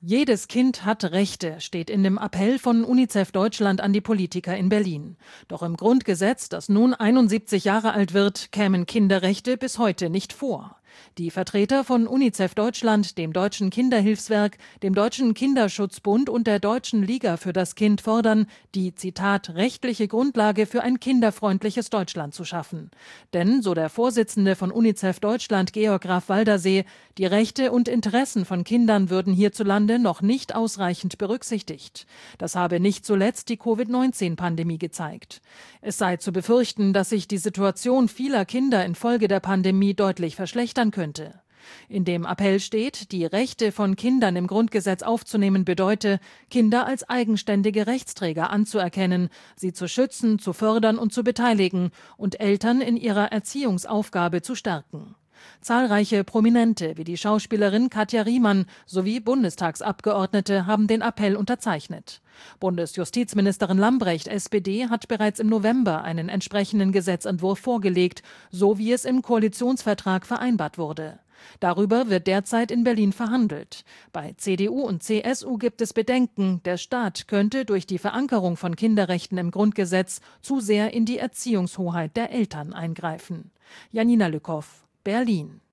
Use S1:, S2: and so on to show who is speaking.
S1: Jedes Kind hat Rechte, steht in dem Appell von UNICEF Deutschland an die Politiker in Berlin. Doch im Grundgesetz, das nun 71 Jahre alt wird, kämen Kinderrechte bis heute nicht vor. Die Vertreter von UNICEF Deutschland, dem Deutschen Kinderhilfswerk, dem Deutschen Kinderschutzbund und der Deutschen Liga für das Kind fordern, die, Zitat, rechtliche Grundlage für ein kinderfreundliches Deutschland zu schaffen. Denn, so der Vorsitzende von UNICEF Deutschland, Georg Graf Waldersee, die Rechte und Interessen von Kindern würden hierzulande noch nicht ausreichend berücksichtigt. Das habe nicht zuletzt die Covid-19-Pandemie gezeigt. Es sei zu befürchten, dass sich die Situation vieler Kinder infolge der Pandemie deutlich verschlechtern könnte. In dem Appell steht, die Rechte von Kindern im Grundgesetz aufzunehmen bedeute, Kinder als eigenständige Rechtsträger anzuerkennen, sie zu schützen, zu fördern und zu beteiligen und Eltern in ihrer Erziehungsaufgabe zu stärken. Zahlreiche Prominente wie die Schauspielerin Katja Riemann sowie Bundestagsabgeordnete haben den Appell unterzeichnet. Bundesjustizministerin Lambrecht, SPD, hat bereits im November einen entsprechenden Gesetzentwurf vorgelegt, so wie es im Koalitionsvertrag vereinbart wurde. Darüber wird derzeit in Berlin verhandelt. Bei CDU und CSU gibt es Bedenken, der Staat könnte durch die Verankerung von Kinderrechten im Grundgesetz zu sehr in die Erziehungshoheit der Eltern eingreifen. Janina Lückhoff, Berlin.